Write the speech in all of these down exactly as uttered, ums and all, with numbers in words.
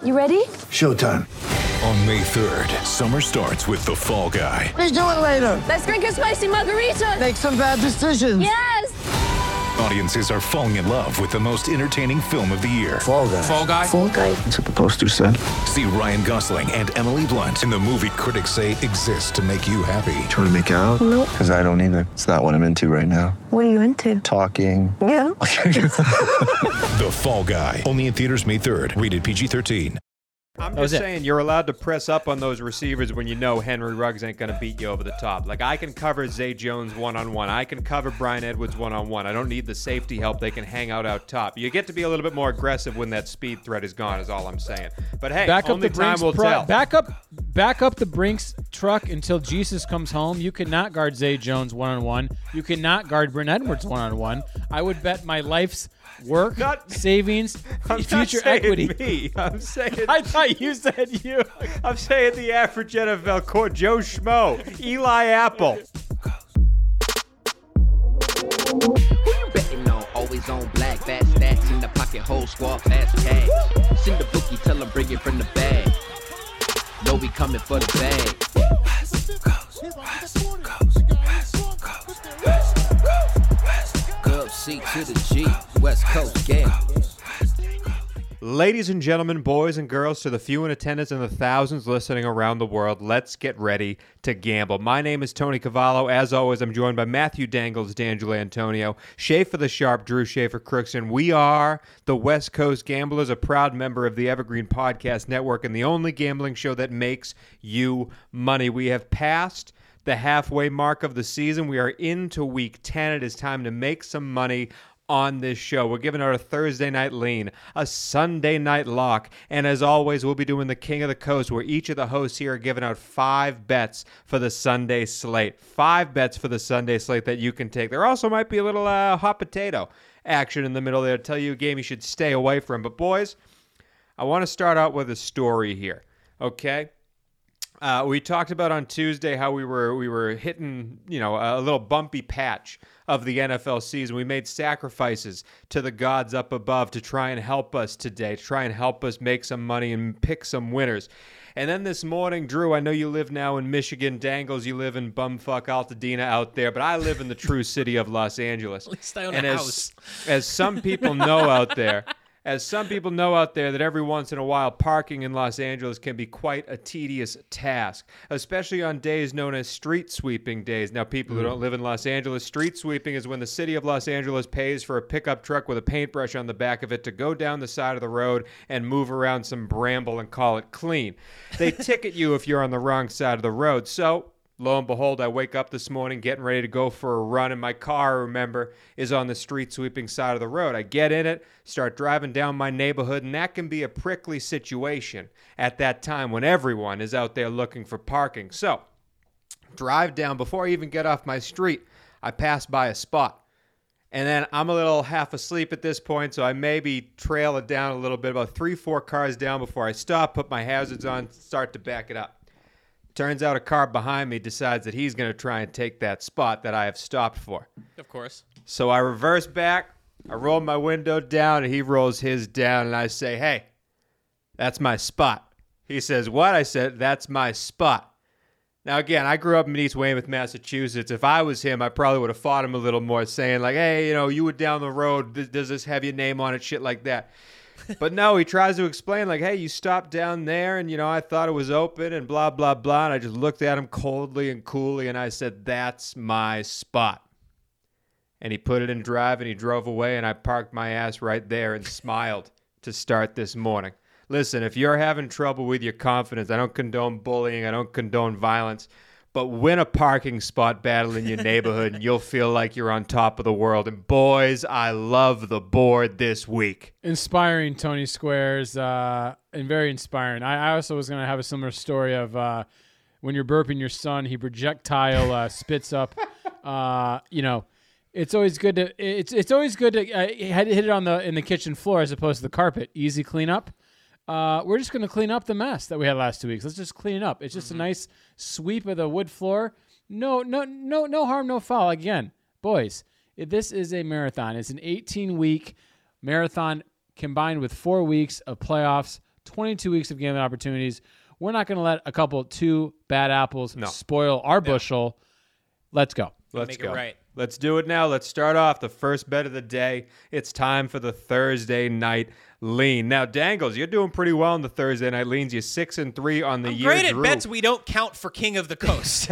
You ready? Showtime. On May third, summer starts with The Fall Guy. Let's do it later. Let's drink a spicy margarita. Make some bad decisions. Yes. Audiences are falling in love with the most entertaining film of the year. Fall Guy. Fall Guy? Fall Guy. That's what the poster said. See Ryan Gosling and Emily Blunt in the movie critics say exists to make you happy. Trying to make it out? Nope. Because I don't either. It's not what I'm into right now. What are you into? Talking. Yeah. The Fall Guy. Only in theaters May third. Rated P G thirteen. I'm That was just it. saying, you're allowed to press up on those receivers when you know Henry Ruggs ain't going to beat you over the top. Like, I can cover Zay Jones one-on-one. I can cover Brian Edwards one-on-one. I don't need the safety help. They can hang out out top. You get to be a little bit more aggressive when that speed threat is gone, is all I'm saying. But, hey, Back up only the time Brinks will pro- tell. Back up, back up the Brinks truck until Jesus comes home. You cannot guard Zay Jones one-on-one. You cannot guard Brent Edwards one-on-one. I would bet my life's work, Not- savings, I'm future not saying equity. me. I'm saying... I thought you said you. I'm saying the average N F L court, Joe Schmo, Eli Apple. Who you betting on? Always on black, fast stacks in the pocket, whole squad, fast cash. Send the bookie, tell him bring it from the bag. Know we coming for the bag. West Coast, West Coast, West Coast, West Coast. Gov C to the G, West Coast gamblers. Ladies and gentlemen, boys and girls, to the few in attendance and the thousands listening around the world, let's get ready to gamble. My name is Tony Cavallo. As always, I'm joined by Matthew Dangles, D'Angelo Antonio, Schaefer the Sharp, Drew Schaefer Crookston. We are the West Coast Gamblers, a proud member of the Evergreen Podcast Network and the only gambling show that makes you money. We have passed the halfway mark of the season. We are into week ten. It is time to make some money on this show. We're giving out a Thursday night lean, a Sunday night lock, and as always, we'll be doing the King of the Coast, where each of the hosts here are giving out five bets for the Sunday slate. Five bets for the Sunday slate that you can take. There also might be a little uh, hot potato action in the middle there to tell you a game you should stay away from. But boys, I want to start out with a story here, okay? Uh, we talked about on Tuesday how we were we were hitting, you know, a little bumpy patch of the N F L season. We made sacrifices to the gods up above to try and help us today, to try and help us make some money and pick some winners. And then this morning, Drew, I know you live now in Michigan. Dangles, you live in bumfuck Altadena out there, but I live in the true city of Los Angeles. At least I own and a as, house. as some people know out there, As some people know out there, that every once in a while, parking in Los Angeles can be quite a tedious task, especially on days known as street sweeping days. Now, people who don't live in Los Angeles, street sweeping is when the city of Los Angeles pays for a pickup truck with a paintbrush on the back of it to go down the side of the road and move around some bramble and call it clean. They ticket you if you're on the wrong side of the road. So, lo and behold, I wake up this morning getting ready to go for a run, and my car, remember, is on the street sweeping side of the road. I get in it, start driving down my neighborhood, and that can be a prickly situation at that time when everyone is out there looking for parking. So, drive down. Before I even get off my street, I pass by a spot. And then I'm a little half asleep at this point, so I maybe trail it down a little bit, about three, four cars down before I stop, put my hazards on, start to back it up. Turns out a car behind me decides that he's going to try and take that spot that I have stopped for. Of course. So I reverse back, I roll my window down, and he rolls his down, and I say, hey, that's my spot. He says, what? I said, that's my spot. Now, again, I grew up in East Weymouth, Massachusetts. If I was him, I probably would have fought him a little more, saying like, hey, you know, you were down the road. Does this have your name on it? Shit like that. But no, he tries to explain like, hey, you stopped down there and, you know, I thought it was open and blah, blah, blah. And I just looked at him coldly and coolly and I said, that's my spot. And he put it in drive and he drove away and I parked my ass right there and smiled to start this morning. Listen, if you're having trouble with your confidence, I don't condone bullying, I don't condone violence, but win a parking spot battle in your neighborhood and you'll feel like you're on top of the world. And boys, I love the board this week. Inspiring, Tony Squares, uh, and very inspiring. I, I also was going to have a similar story of uh, when you're burping your son, he projectile uh, spits up. Uh, you know, it's always good to it's it's always good to uh, hit it on the in the kitchen floor as opposed to the carpet. Easy cleanup. Uh, we're just going to clean up the mess that we had last two weeks. Let's just clean it up. It's just mm-hmm. a nice sweep of the wood floor. No, no, no, no harm, no foul. Again, boys, this is a marathon. It's an eighteen-week marathon combined with four weeks of playoffs twenty-two weeks of gambling opportunities. We're not going to let a couple two bad apples No. spoil our bushel. Let's go. Let's Make go. it right. Let's do it now. Let's start off the first bet of the day. It's time for the Thursday night lean. Now, Dangles, you're doing pretty well in the Thursday night leans. You're six and three on the I'm year. great at Drew. bets we don't count for King of the Coast.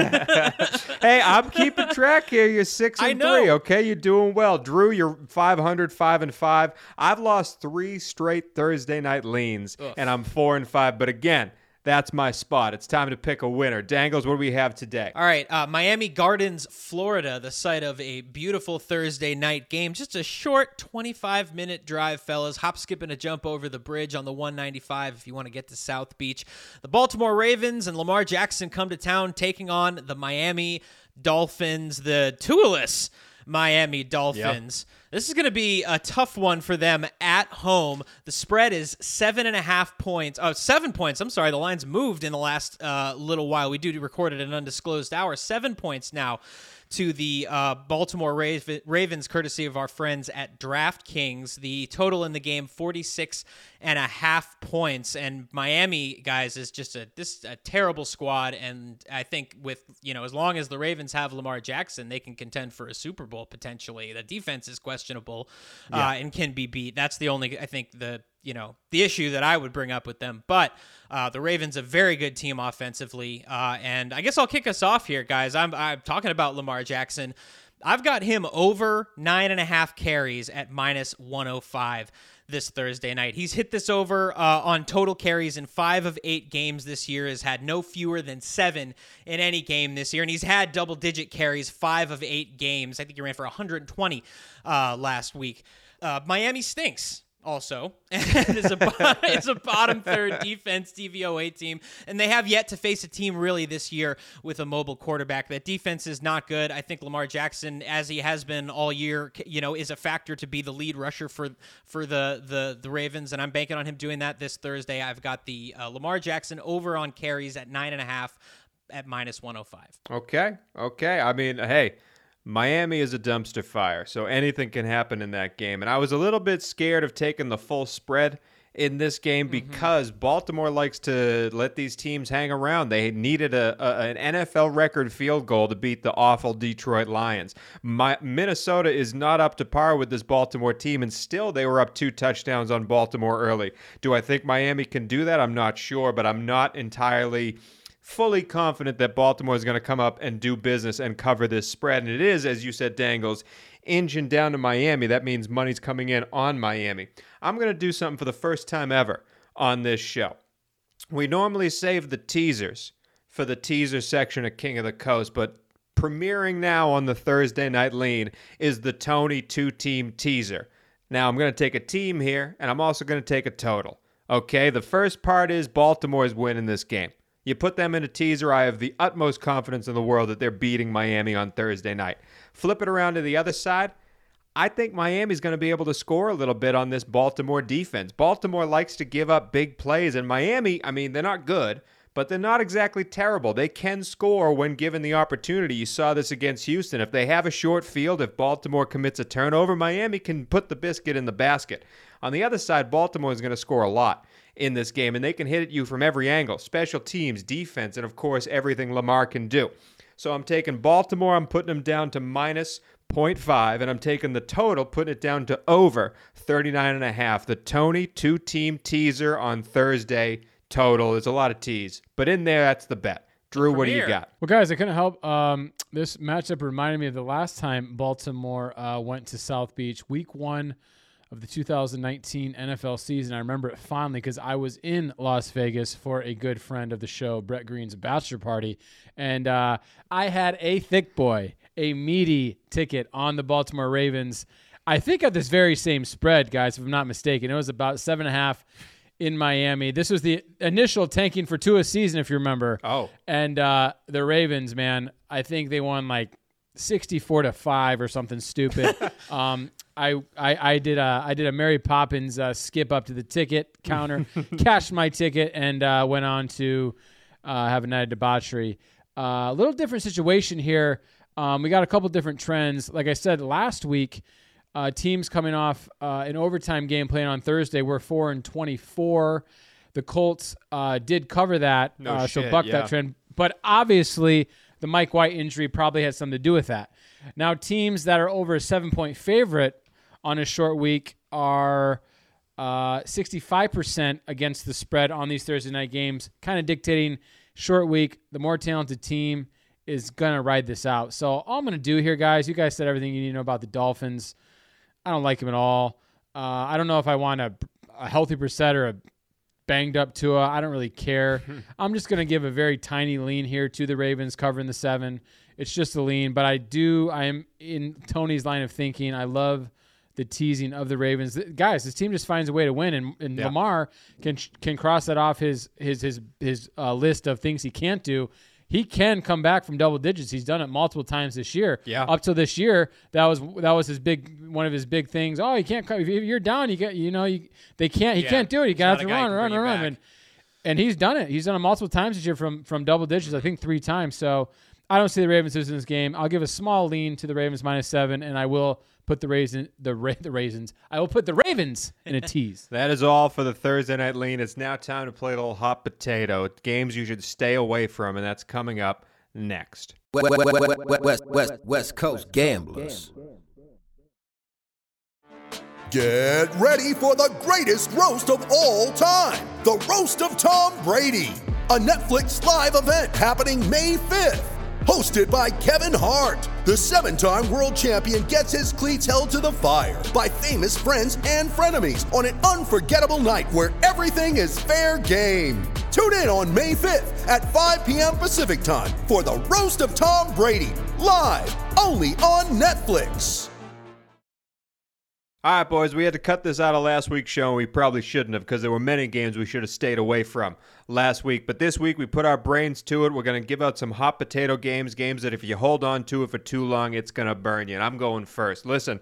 Hey, I'm keeping track here. You're six I and know. three. Okay, you're doing well. Drew, you're five hundred, five and five. I've lost three straight Thursday night leans, Ugh. and I'm four and five. But again, that's my spot. It's time to pick a winner. Dangles, what do we have today? All right, uh, Miami Gardens, Florida, the site of a beautiful Thursday night game. Just a short twenty-five minute drive, fellas. Hop, skip, and a jump over the bridge on the one ninety-five if you want to get to South Beach. The Baltimore Ravens and Lamar Jackson come to town taking on the Miami Dolphins, the tooless Miami Dolphins. Yep. This is going to be a tough one for them at home. The spread is seven and a half points. Oh, seven points. I'm sorry. The line's moved in the last uh, little while. We do record at an undisclosed hour. Seven points now to the uh, Baltimore Raven, Ravens, courtesy of our friends at DraftKings. The total in the game, forty-six and a half points. And Miami, guys, is just a this a terrible squad. And I think with, you know, as long as the Ravens have Lamar Jackson, they can contend for a Super Bowl potentially. The defense is questionable Yeah. uh, and can be beat. That's the only, I think, the you know, the issue that I would bring up with them. But uh, the Ravens, a very good team offensively. Uh, and I guess I'll kick us off here, guys. I'm, I'm talking about Lamar Jackson. I've got him over nine and a half carries at minus one oh five this Thursday night. He's hit this over uh, on total carries in five of eight games this year, has had no fewer than seven in any game this year. And he's had double digit carries five of eight games. I think he ran for one hundred twenty uh, last week. Uh, Miami stinks. Also, it's a it's a bottom third defense D V O A team, and they have yet to face a team really this year with a mobile quarterback. That defense is not good. I think Lamar Jackson, as he has been all year, you know, is a factor to be the lead rusher for for the the the Ravens, and I'm banking on him doing that this Thursday. I've got the uh, Lamar Jackson over on carries at nine and a half at minus one oh five. Okay, okay. I mean, hey, Miami is a dumpster fire, so anything can happen in that game. And I was a little bit scared of taking the full spread in this game because mm-hmm. Baltimore likes to let these teams hang around. They needed a, a an N F L record field goal to beat the awful Detroit Lions. My, Minnesota is not up to par with this Baltimore team, and still they were up two touchdowns on Baltimore early. Do I think Miami can do that? I'm not sure, but I'm not entirely fully confident that Baltimore is going to come up and do business and cover this spread. And it is, as you said, Dangles, engine down to Miami. That means money's coming in on Miami. I'm going to do something for the first time ever on this show. We normally save the teasers for the teaser section of King of the Coast, but premiering now on the Thursday Night Lean is the Tony two-team teaser. Now, I'm going to take a team here, and I'm also going to take a total. Okay, the first part is Baltimore's winning this game. You put them in a teaser, I have the utmost confidence in the world that they're beating Miami on Thursday night. Flip it around to the other side. I think Miami's going to be able to score a little bit on this Baltimore defense. Baltimore likes to give up big plays, and Miami, I mean, they're not good, but they're not exactly terrible. They can score when given the opportunity. You saw this against Houston. If they have a short field, if Baltimore commits a turnover, Miami can put the biscuit in the basket. On the other side, Baltimore is going to score a lot in this game, and they can hit at you from every angle, special teams, defense, and of course everything Lamar can do. So I'm taking Baltimore, I'm putting them down to minus zero point five, and I'm taking the total, putting it down to over thirty-nine and a half. The Tony two-team teaser on Thursday total is a lot of teas, but in there, that's the bet. Drew, what do you got? Well, guys, I couldn't help. Um, this matchup reminded me of the last time Baltimore uh, went to South Beach, week one of the two thousand nineteen N F L season. I remember it fondly because I was in Las Vegas for a good friend of the show, Brett Green's bachelor party, and uh, I had a thick boy, a meaty ticket on the Baltimore Ravens. I think at this very same spread, guys, if I'm not mistaken. It was about seven and a half in Miami. This was the initial tanking for Tua's season, if you remember. Oh. And uh, the Ravens, man, I think they won like sixty-four to five or something stupid. um, I, I I did a I did a Mary Poppins uh, skip up to the ticket counter, cashed my ticket, and uh, went on to uh, have a night of debauchery. A uh, little different situation here. Um, we got a couple different trends. Like I said last week, uh, teams coming off uh, an overtime game playing on Thursday were four and twenty-four. the Colts uh, did cover that, No uh, so shit, buck yeah. that trend. But obviously, the Mike White injury probably had something to do with that. Now, teams that are over a seven-point favorite on a short week are uh, sixty-five percent against the spread on these Thursday night games, kind of dictating short week. The more talented team is going to ride this out. So all I'm going to do here, guys, you guys said everything you need to know about the Dolphins. I don't like them at all. Uh, I don't know if I want a, a healthy Brissett or a banged up Tua. I don't really care. I'm just going to give a very tiny lean here to the Ravens covering the seven. It's just a lean, but I do, I am in Tony's line of thinking. I love the teasing of the Ravens. Guys, this team just finds a way to win, and, and Yeah. Lamar can can cross that off his his his his uh, list of things he can't do. He can come back from double digits. He's done it multiple times this year. Yeah. Up till this year, that was that was his big one of his big things. Oh, you can't. If you're down, you get. You know, you, they can't. He Yeah. can't do it. You He's got not to a guy who run, can run, bring you run, back. and and he's done it. He's done it multiple times this year from from double digits. I think three times. So I don't see the Ravens losing this game. I'll give a small lean to the Ravens minus seven, and I will put the raisin the ra- the raisins. I will put the Ravens in a tease. That is all for the Thursday night lean. It's now time to play a little hot potato. Games you should stay away from, and that's coming up next. West, West, West, West, West Coast Gamblers. Get ready for the greatest roast of all time, the Roast of Tom Brady, a Netflix live event happening May fifth. Hosted by Kevin Hart, the seven-time world champion gets his cleats held to the fire by famous friends and frenemies on an unforgettable night where everything is fair game. Tune in on May fifth at five p.m. Pacific time for the Roast of Tom Brady, live only on Netflix. All right, boys, we had to cut this out of last week's show, and we probably shouldn't have because there were many games we should have stayed away from last week. But this week, we put our brains to it. We're going to give out some hot potato games, games that if you hold on to it for too long, it's going to burn you. And I'm going first. Listen,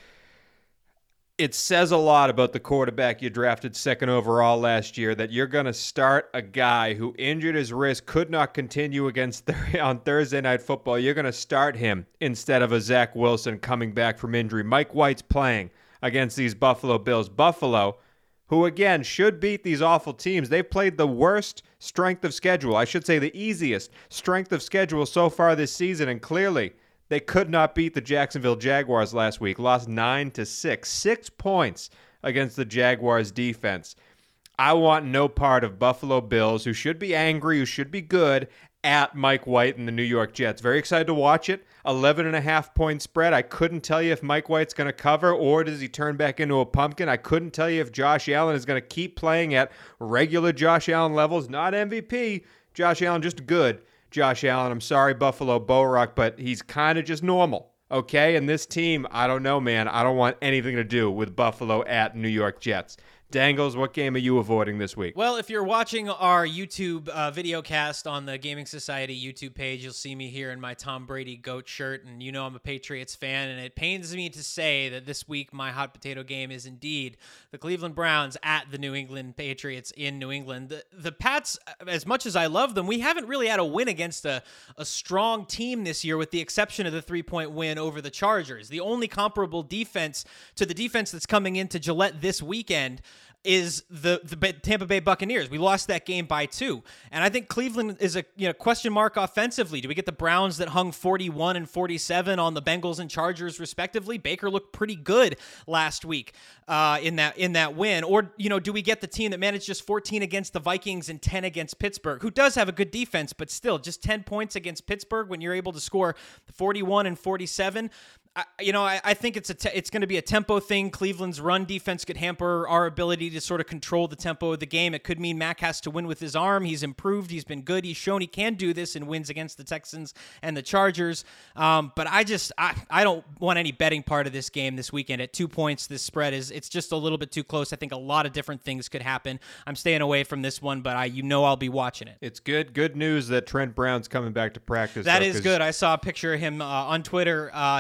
it says a lot about the quarterback you drafted second overall last year that you're going to start a guy who injured his wrist, could not continue against th- on Thursday Night Football. You're going to start him instead of a Zach Wilson coming back from injury. Mike White's playing against these Buffalo Bills. Buffalo, who again should beat these awful teams. They've played the worst strength of schedule. I should say the easiest strength of schedule so far this season, and clearly they could not beat the Jacksonville Jaguars last week. Lost nine to six. Six points against the Jaguars defense. I want no part of Buffalo Bills, who should be angry, who should be good, at Mike White and the New York Jets. Very excited to watch it. eleven and a half point spread. I couldn't tell you if Mike White's going to cover or does he turn back into a pumpkin. I couldn't tell you if Josh Allen is going to keep playing at regular Josh Allen levels. Not M V P. Josh Allen, just good Josh Allen. I'm sorry, Buffalo Borak, but he's kind of just normal. Okay? And this team, I don't know, man. I don't want anything to do with Buffalo at New York Jets. Dangles, what game are you avoiding this week? Well, if you're watching our YouTube uh, video cast on the Gaming Society YouTube page, you'll see me here in my Tom Brady GOAT shirt, and you know I'm a Patriots fan, and it pains me to say that this week my hot potato game is indeed the Cleveland Browns at the New England Patriots in New England. The, the Pats, as much as I love them, we haven't really had a win against a, a strong team this year with the exception of the three-point win over the Chargers. The only comparable defense to the defense that's coming into Gillette this weekend is the, the Tampa Bay Buccaneers. We lost that game by two. And I think Cleveland is a you know question mark offensively. Do we get the Browns that hung forty-one and forty-seven on the Bengals and Chargers respectively? Baker looked pretty good last week uh, in that in that win. Or, you know, do we get the team that managed just fourteen against the Vikings and ten against Pittsburgh, who does have a good defense, but still just ten points against Pittsburgh when you're able to score forty-one and forty-seven? I, you know, I, I think it's a te- it's going to be a tempo thing. Cleveland's run defense could hamper our ability to sort of control the tempo of the game. It could mean Mac has to win with his arm. He's improved. He's been good. He's shown he can do this in wins against the Texans and the Chargers. Um, but I just I, I don't want any betting part of this game this weekend. At two points, this spread is it's just a little bit too close. I think a lot of different things could happen. I'm staying away from this one, but I you know I'll be watching it. It's good good news that Trent Brown's coming back to practice. That though, is 'cause good. I saw a picture of him uh, on Twitter uh, Wednesday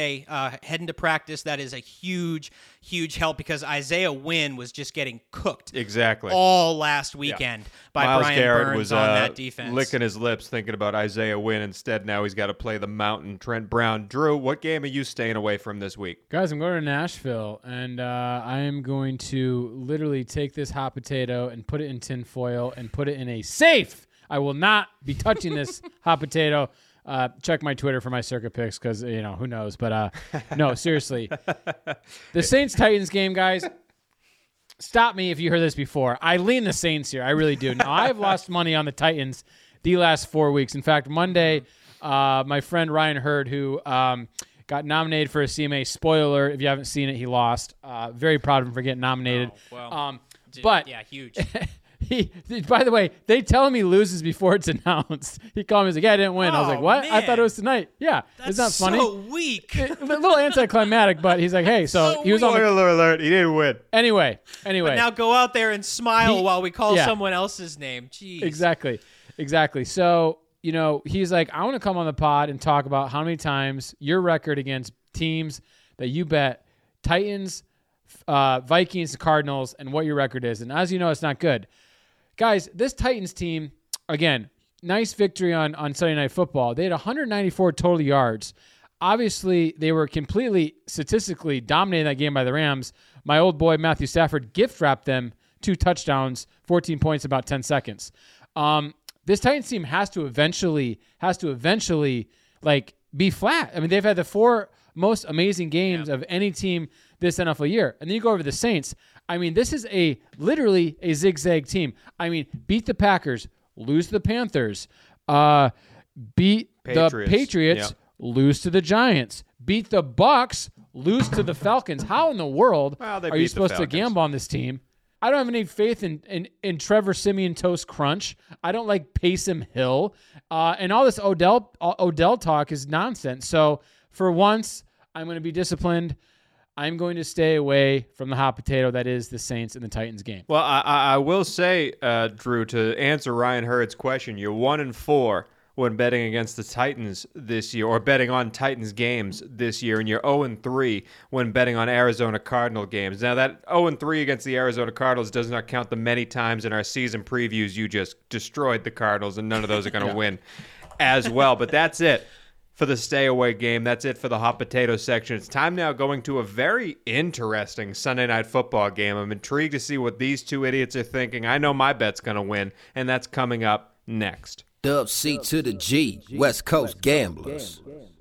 Devontae uh, heading to practice. That is a huge, huge help because Isaiah Wynn was just getting cooked exactly all last weekend yeah. by Myles Brian Garrett Burns was, on uh, that defense. licking his lips thinking about Isaiah Wynn. Instead, now he's got to play the Mountain Trent Brown. Drew, what game are you staying away from this week? Guys, I'm going to Nashville, and uh, I am going to literally take this hot potato and put it in tin foil and put it in a safe. I will not be touching this hot potato. Uh, check my Twitter for my circuit picks because, you know, who knows. But, uh, no, seriously. The Saints-Titans game, guys, stop me if you heard this before. I lean the Saints here. I really do. Now, I've lost money on the Titans the last four weeks. In fact, Monday, uh, my friend Ryan Hurd, who um, got nominated for a C M A, spoiler, if you haven't seen it, he lost. Uh, very proud of him for getting nominated. Oh, well, um, dude, but yeah, huge. He, by the way, they tell him he loses before it's announced. He called me, he's like, yeah, I didn't win. Oh, I was like, what? man. I thought it was tonight. Yeah. That's Isn't that funny? so weak. A little anticlimactic, but he's like, hey, so, So he was on the, Spoiler alert, he didn't win. Anyway, anyway. But now go out there and smile He- while we call yeah. someone else's name. Jeez. Exactly. Exactly. So, you know, he's like, I want to come on the pod and talk about how many times your record against teams that you bet, Titans, uh, Vikings, Cardinals, and what your record is. And as you know, it's not good. Guys, this Titans team, again, nice victory on, on Sunday Night Football. They had one hundred ninety-four total yards. Obviously, they were completely statistically dominated that game by the Rams. My old boy, Matthew Stafford, gift-wrapped them two touchdowns, fourteen points, in about ten seconds. Um, this Titans team has to eventually, has to eventually, like, be flat. I mean, they've had the four most amazing games yeah. of any team this N F L year. And then you go over to the Saints. I mean, this is a literally a zigzag team. I mean, beat the Packers, lose to the Panthers, uh, beat Patriots. the Patriots, Yeah. lose to the Giants, beat the Bucks, lose to the Falcons. How in the world Well, they are beat you the supposed to Falcons. gamble on this team? I don't have any faith in, in, in Trevor Siemian Toast Crunch. I don't like Payson Hill. Uh, and all this Odell Odell talk is nonsense. So for once, I'm going to be disciplined. I'm going to stay away from the hot potato that is the Saints and the Titans game. Well, I, I I will say, uh, Drew, to answer Ryan Hurd's question, you're one and four when betting against the Titans this year, or betting on Titans games this year, and you're zero and three when betting on Arizona Cardinal games. Now, that zero and three against the Arizona Cardinals does not count the many times in our season previews you just destroyed the Cardinals, and none of those are going to Yeah. win as well. But that's it for the stay away game. That's it for the hot potato section. It's time now going to a very interesting Sunday Night Football game. I'm intrigued to see what these two idiots are thinking. I know my bet's going to win, and that's coming up next. Dub C to the G, West Coast Gamblers.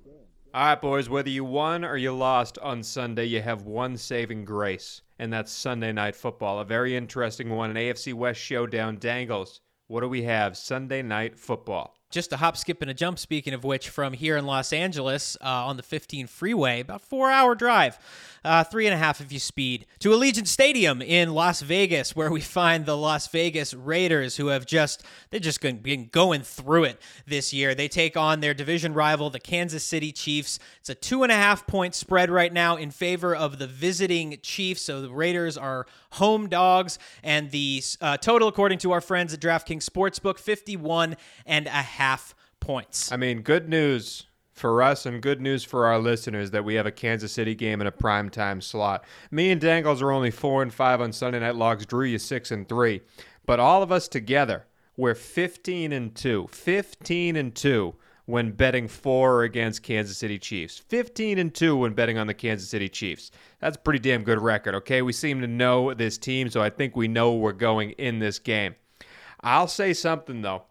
All right, boys, whether you won or you lost on Sunday, you have one saving grace, and that's Sunday Night Football. A very interesting one, an A F C West showdown. Dangles, what do we have? Sunday Night Football. Just a hop, skip, and a jump, speaking of which, from here in Los Angeles uh, on the fifteen freeway, about four-hour drive, uh, three and a half if you speed, to Allegiant Stadium in Las Vegas, where we find the Las Vegas Raiders, who have just, they've just been going through it this year. They take on their division rival, the Kansas City Chiefs. It's a two-and-a-half point spread right now in favor of the visiting Chiefs, so the Raiders are home dogs, and the uh, total, according to our friends at DraftKings Sportsbook, fifty-one and a half points. I mean, good news for us and good news for our listeners that we have a Kansas City game in a primetime slot. Me and Dangles are only four and five on Sunday Night Logs. Drew, you six and three. But all of us together, we're fifteen and two. fifteen and two when betting for or against Kansas City Chiefs. fifteen and two when betting on the Kansas City Chiefs. That's a pretty damn good record, okay? We seem to know this team, so I think we know where we're going in this game. I'll say something, though.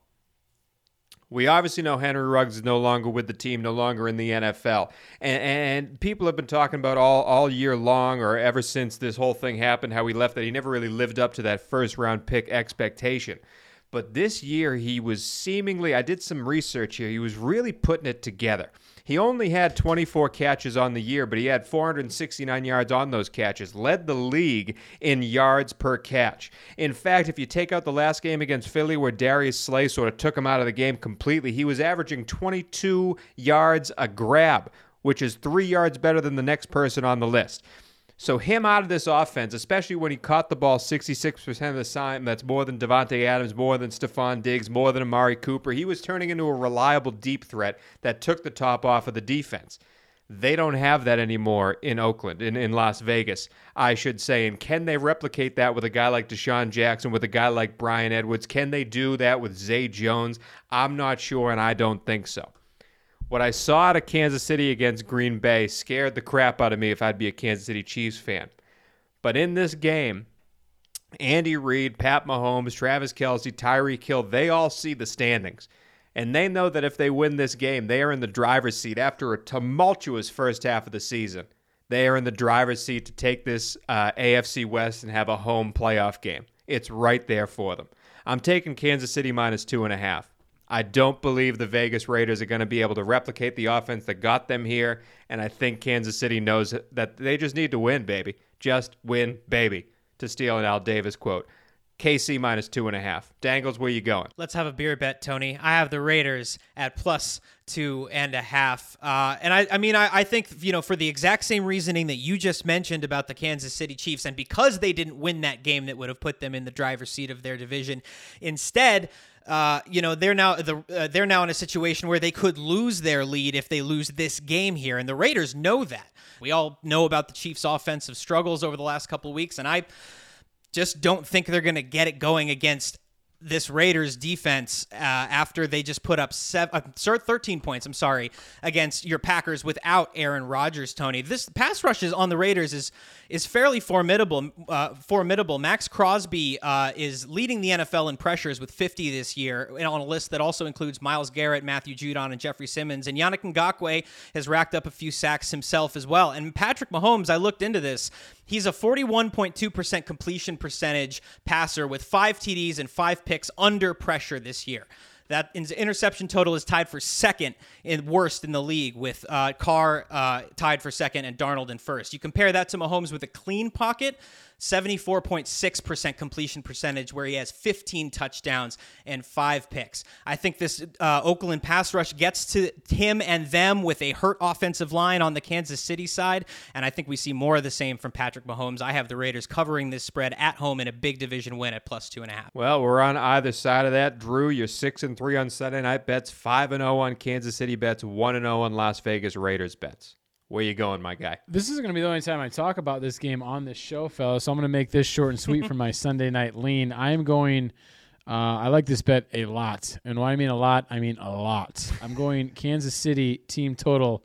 We obviously know Henry Ruggs is no longer with the team, no longer in the N F L. And, and people have been talking about all, all year long, or ever since this whole thing happened, how he left, that he never really lived up to that first-round pick expectation. But this year, he was seemingly, I did some research here, he was really putting it together. He only had twenty-four catches on the year, but he had four hundred sixty-nine yards on those catches, led the league in yards per catch. In fact, if you take out the last game against Philly where Darius Slay sort of took him out of the game completely, he was averaging twenty-two yards a grab, which is three yards better than the next person on the list. So him out of this offense, especially when he caught the ball sixty-six percent of the time, that's more than Devontae Adams, more than Stephon Diggs, more than Amari Cooper. He was turning into a reliable deep threat that took the top off of the defense. They don't have that anymore in Oakland, in, in Las Vegas, I should say. And can they replicate that with a guy like Deshaun Jackson, with a guy like Brian Edwards? Can they do that with Zay Jones? I'm not sure, and I don't think so. What I saw out of Kansas City against Green Bay scared the crap out of me if I'd be a Kansas City Chiefs fan. But in this game, Andy Reid, Pat Mahomes, Travis Kelce, Tyreek Hill, they all see the standings. And they know that if they win this game, they are in the driver's seat after a tumultuous first half of the season. They are in the driver's seat to take this uh, A F C West and have a home playoff game. It's right there for them. I'm taking Kansas City minus two and a half. I don't believe the Vegas Raiders are going to be able to replicate the offense that got them here, and I think Kansas City knows that they just need to win, baby. Just win, baby, to steal an Al Davis quote. K C minus two and a half. Dangles, where you going? Let's have a beer bet, Tony. I have the Raiders at plus two and a half. Uh, and I, I mean, I, I think, you know, for the exact same reasoning that you just mentioned about the Kansas City Chiefs, and because they didn't win that game that would have put them in the driver's seat of their division, instead, uh, you know, they're now the uh, they're now in a situation where they could lose their lead if they lose this game here, and the Raiders know that. We all know about the Chiefs' offensive struggles over the last couple of weeks, and I just don't think they're going to get it going against this Raiders defense uh, after they just put up seven, uh, thirteen points, I'm sorry, against your Packers without Aaron Rodgers, Tony. This pass rush is on the Raiders is is fairly formidable. Uh, formidable. Max Crosby uh, is leading the N F L in pressures with fifty this year, and on a list that also includes Myles Garrett, Matthew Judon, and Jeffrey Simmons. And Yannick Ngakoue has racked up a few sacks himself as well. And Patrick Mahomes, I looked into this. He's a forty-one point two percent completion percentage passer with five T Ds and five picks under pressure this year. That interception total is tied for second in worst in the league, with uh, Carr uh, tied for second and Darnold in first. You compare that to Mahomes with a clean pocket, seventy-four point six percent completion percentage, where he has fifteen touchdowns and five picks. I think this uh, Oakland pass rush gets to him and them with a hurt offensive line on the Kansas City side, and I think we see more of the same from Patrick Mahomes. I have the Raiders covering this spread at home in a big division win at plus two and a half. Well, we're on either side of that. Drew, you're six and three on Sunday night bets, five and zero on Kansas City bets, one and zero on Las Vegas Raiders bets. Where you going, my guy? This is going to be the only time I talk about this game on this show, fellas. So I'm going to make this short and sweet for my Sunday night lean. I am going. Uh, I like this bet a lot, and when I mean a lot, I mean a lot. I'm going Kansas City team total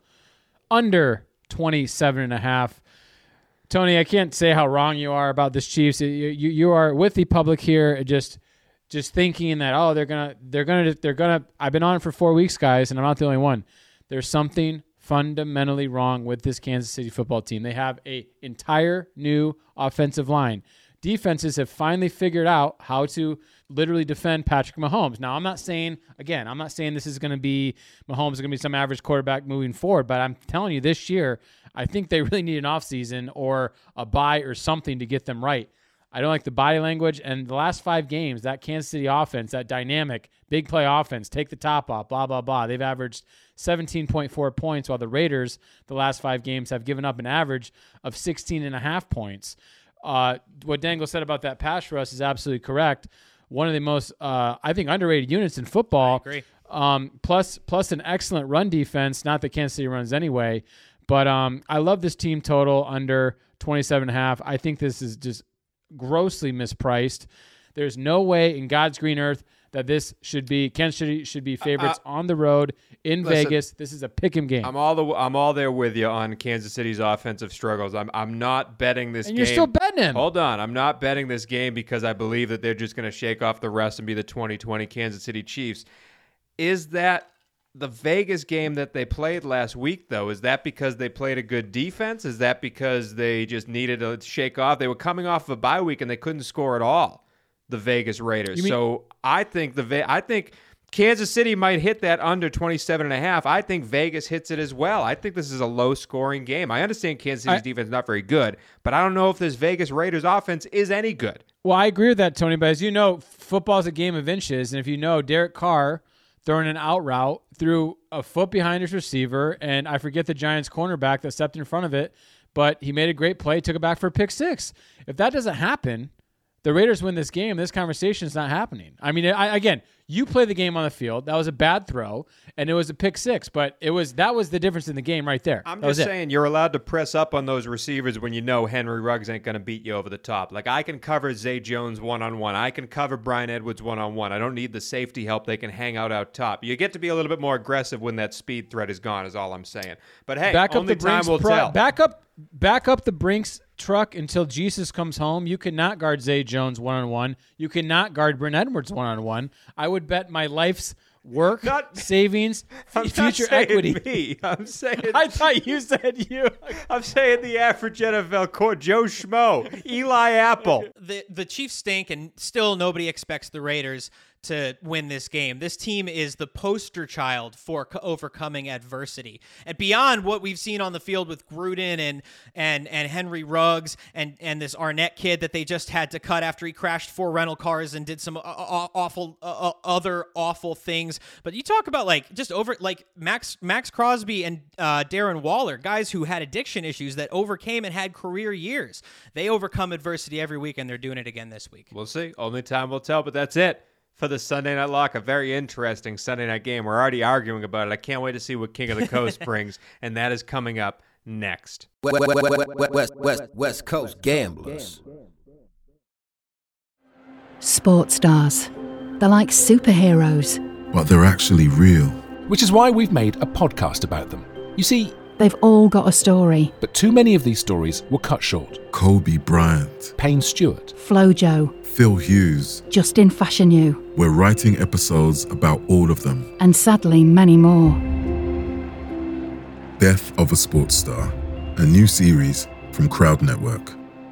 under twenty-seven and a half. Tony, I can't say how wrong you are about this Chiefs. You you, you are with the public here, just just thinking that oh they're gonna they're gonna they're gonna. I've been on it for four weeks, guys, and I'm not the only one. There's something fundamentally wrong with this Kansas City football team. They have a entire new offensive line. Defenses have finally figured out how to literally defend Patrick Mahomes. Now, I'm not saying, again, I'm not saying this is going to be, Mahomes is going to be some average quarterback moving forward, but I'm telling you this year, I think they really need an offseason or a bye or something to get them right. I don't like the body language, and the last five games, that Kansas City offense, that dynamic, big play offense, take the top off, blah, blah, blah. They've averaged seventeen point four points, while the Raiders, the last five games, have given up an average of sixteen and a half points. Uh, what Dangle said about that pass rush is absolutely correct. One of the most, uh, I think, underrated units in football. I agree. Um, plus, plus an excellent run defense, not that Kansas City runs anyway. But um, I love this team total under twenty-seven and a half. I think this is just grossly mispriced. There's no way in God's green earth that this should be Kansas City should be favorites uh, uh, on the road in listen, Vegas. This is a pick'em game. I'm all the I'm all there with you on Kansas City's offensive struggles. I'm I'm not betting this and game. And you're still betting him. Hold on. I'm not betting this game because I believe that they're just going to shake off the rest and be the twenty twenty Kansas City Chiefs. Is that the Vegas game that they played last week, though? Is that because they played a good defense? Is that because they just needed to shake off? They were coming off of a bye week and they couldn't score at all, the Vegas Raiders. Mean- so I think the Ve- I think Kansas City might hit that under twenty-seven and a half. I think Vegas hits it as well. I think this is a low-scoring game. I understand Kansas City's I- defense is not very good, but I don't know if this Vegas Raiders offense is any good. Well, I agree with that, Tony, but as you know, football is a game of inches, and if you know, Derek Carr throwing an out route threw a foot behind his receiver, and I forget the Giants cornerback that stepped in front of it, but he made a great play, took it back for a pick six. If that doesn't happen, the Raiders win this game, this conversation is not happening. I mean, I, again, You play the game on the field. That was a bad throw, and it was a pick six. But it was that was the difference in the game right there. I'm that just saying, you're allowed to press up on those receivers when you know Henry Ruggs ain't going to beat you over the top. Like, I can cover Zay Jones one-on-one. I can cover Brian Edwards one-on-one. I don't need the safety help. They can hang out out top. You get to be a little bit more aggressive when that speed threat is gone, is all I'm saying. But, hey, back only up the time Brinks will pro- tell. Back up, back up the Brinks truck until Jesus comes home. You cannot guard Zay Jones one-on-one. You cannot guard Brent Edwards one-on-one. I would bet my life's work, Not, savings, I'm future not saying equity. Me. I'm saying. I thought you said you. I'm saying the average N F L court. Joe Schmo, Eli Apple. The the Chiefs stink, and still nobody expects the Raiders to win this game. This team is the poster child for co- overcoming adversity. And beyond what we've seen on the field with Gruden and and and Henry Ruggs and and this Arnett kid that they just had to cut after he crashed four rental cars and did some uh, awful uh, other awful things. But you talk about like just over like Max Max Crosby and uh, Darren Waller, guys who had addiction issues that overcame and had career years. They overcome adversity every week, and they're doing it again this week. We'll see. Only time will tell, but that's it for the Sunday Night Lock. A very interesting Sunday night game. We're already arguing about it. I can't wait to see what King of the Coast brings, and that is coming up next. West, West, West, West, West, West Coast Gamblers. Sports stars. They're like superheroes. But they're actually real. Which is why we've made a podcast about them. You see, they've all got a story. But too many of these stories were cut short. Kobe Bryant, Payne Stewart, Flojo, Phil Hughes, Justin Fashanu. We're writing episodes about all of them. And sadly, many more. Death of a Sports Star, a new series from Crowd Network.